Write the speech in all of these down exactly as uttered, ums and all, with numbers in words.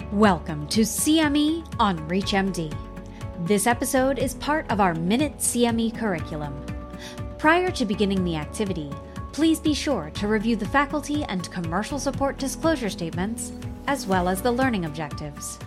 Welcome to C M E on ReachMD. This episode is part of our Minute C M E curriculum. Prior to beginning the activity, please be sure to review the faculty and commercial support disclosure statements, as well as the learning objectives.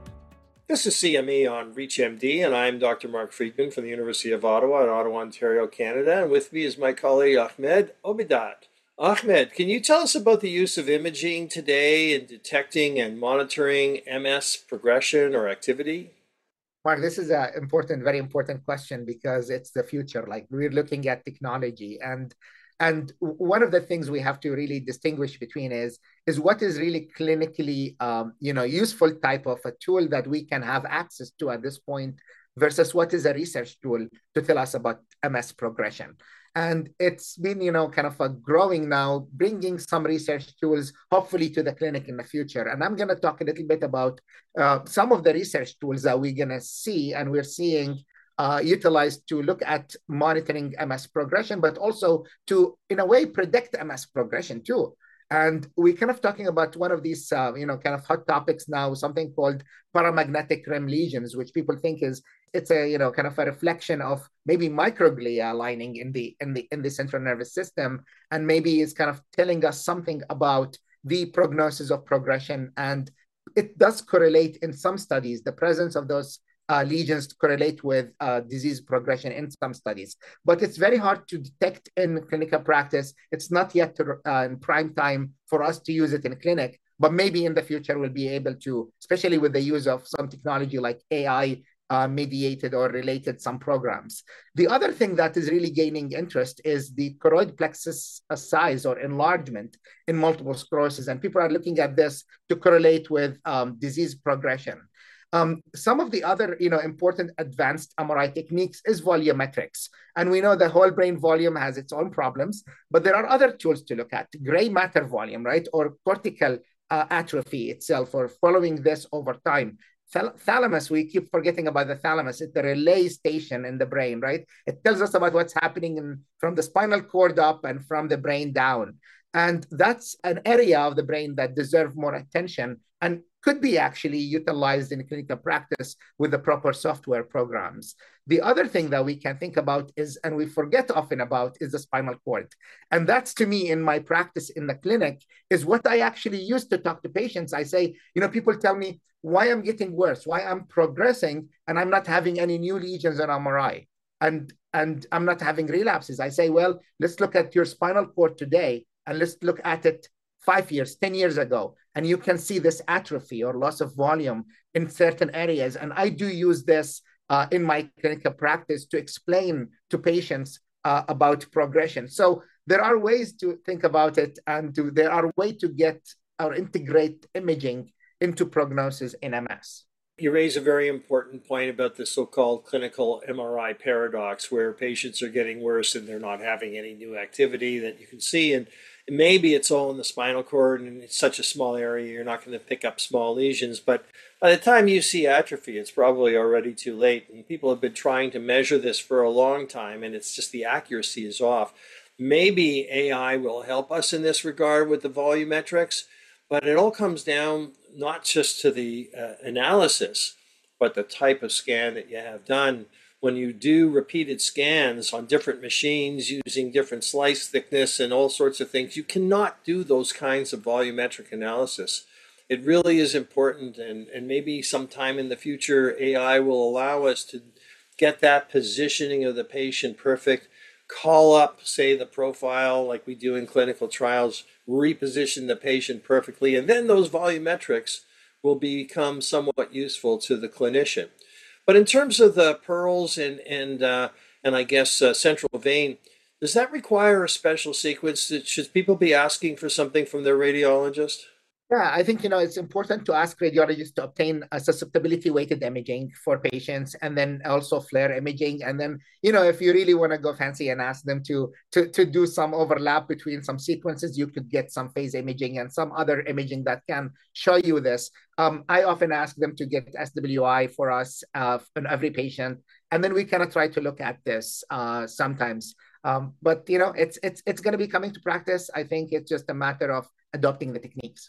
This is C M E on ReachMD, and I'm Doctor Mark Friedman from the University of Ottawa in Ottawa, Ontario, Canada. And with me is my colleague Ahmed Obidat. Ahmed, can you tell us about the use of imaging today in detecting and monitoring M S progression or activity? Mark, this is an important, very important question because it's the future. Like we're looking at technology, and and one of the things we have to really distinguish between is is what is really clinically, um, you know, useful type of a tool that we can have access to at this point versus what is a research tool to tell us about M S progression. And it's been, you know, kind of a growing now, bringing some research tools, hopefully, to the clinic in the future. And I'm going to talk a little bit about uh, some of the research tools that we're going to see and we're seeing uh, utilized to look at monitoring M S progression, but also to, in a way, predict M S progression too. And we're kind of talking about one of these, uh, you know, kind of hot topics now, something called paramagnetic R E M lesions, which people think is it's a, you know, kind of a reflection of maybe microglia lining in the in the in the central nervous system, and maybe it's kind of telling us something about the prognosis of progression. And it does correlate in some studies. The presence of those Uh, lesions correlate with uh, disease progression in some studies, but it's very hard to detect in clinical practice. It's not yet to, uh, in prime time for us to use it in clinic, but maybe in the future we'll be able to, especially with the use of some technology like A I uh, mediated or related some programs. The other thing that is really gaining interest is the choroid plexus size or enlargement in multiple sclerosis, and people are looking at this to correlate with um, disease progression. Um, some of the other, you know, important advanced M R I techniques is volumetrics. And we know the whole brain volume has its own problems, but there are other tools to look at. Gray matter volume, right? Or cortical uh, atrophy itself, or following this over time. Thal- thalamus, we keep forgetting about the thalamus. It's the relay station in the brain, right? It tells us about what's happening in, from the spinal cord up and from the brain down. And that's an area of the brain that deserves more attention and could be actually utilized in clinical practice with the proper software programs. The other thing that we can think about is, and we forget often about, is the spinal cord. And that's, to me, in my practice in the clinic, is what I actually use to talk to patients. I say, you know, people tell me why I'm getting worse, why I'm progressing, and I'm not having any new lesions on M R I. And, and I'm not having relapses. I say, well, let's look at your spinal cord today, and let's look at it five years, ten years ago. And you can see this atrophy or loss of volume in certain areas. And I do use this uh, in my clinical practice to explain to patients uh, about progression. So there are ways to think about it, and to, there are ways to get or integrate imaging into prognosis in M S. You raise a very important point about the so-called clinical M R I paradox, where patients are getting worse and they're not having any new activity that you can see. And maybe it's all in the spinal cord and it's such a small area, you're not going to pick up small lesions. But by the time you see atrophy, it's probably already too late. And people have been trying to measure this for a long time, and it's just the accuracy is off. Maybe A I will help us in this regard with the volumetrics, but it all comes down not just to the uh, analysis, but the type of scan that you have done. When you do repeated scans on different machines using different slice thickness and all sorts of things, you cannot do those kinds of volumetric analysis. It really is important, and, and maybe sometime in the future, A I will allow us to get that positioning of the patient perfect, call up, say, the profile like we do in clinical trials, reposition the patient perfectly, and then those volumetrics will become somewhat useful to the clinician. But in terms of the pearls and and uh, and I guess uh, central vein, does that require a special sequence? Should people be asking for something from their radiologist? Yeah, I think, you know, it's important to ask radiologists to obtain a susceptibility weighted imaging for patients, and then also FLAIR imaging. And then, you know, if you really want to go fancy and ask them to, to, to do some overlap between some sequences, you could get some phase imaging and some other imaging that can show you this. Um, I often ask them to get S W I for us uh, on every patient. And then we kind of try to look at this uh, sometimes. Um, but, you know, it's, it's, it's going to be coming to practice. I think it's just a matter of adopting the techniques.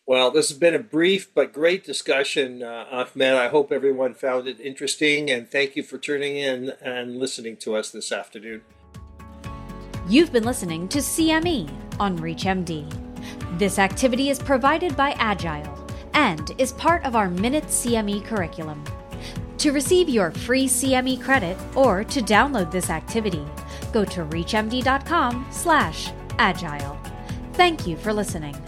Well, this has been a brief but great discussion, uh, Ahmed. I hope everyone found it interesting, and thank you for tuning in and listening to us this afternoon. You've been listening to C M E on ReachMD. This activity is provided by Agile and is part of our Minute C M E curriculum. To receive your free C M E credit or to download this activity, go to reachmd dot com slash agile. Thank you for listening.